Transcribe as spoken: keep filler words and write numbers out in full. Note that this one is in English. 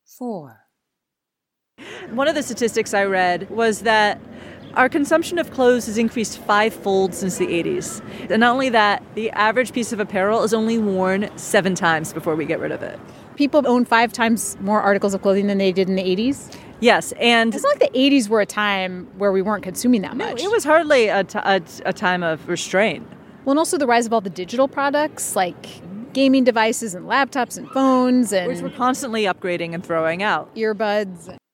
four. One of the statistics I read was that our consumption of clothes has increased fivefold since the eighties. And not only that, the average piece of apparel is only worn seven times before we get rid of it. People own five times more articles of clothing than they did in the eighties? Yes, and it's not like the eighties were a time where we weren't consuming that much. No, it was hardly a, t- a, a time of restraint. Well, and also the rise of all the digital products like gaming devices and laptops and phones and... which we're constantly upgrading and throwing out. Earbuds.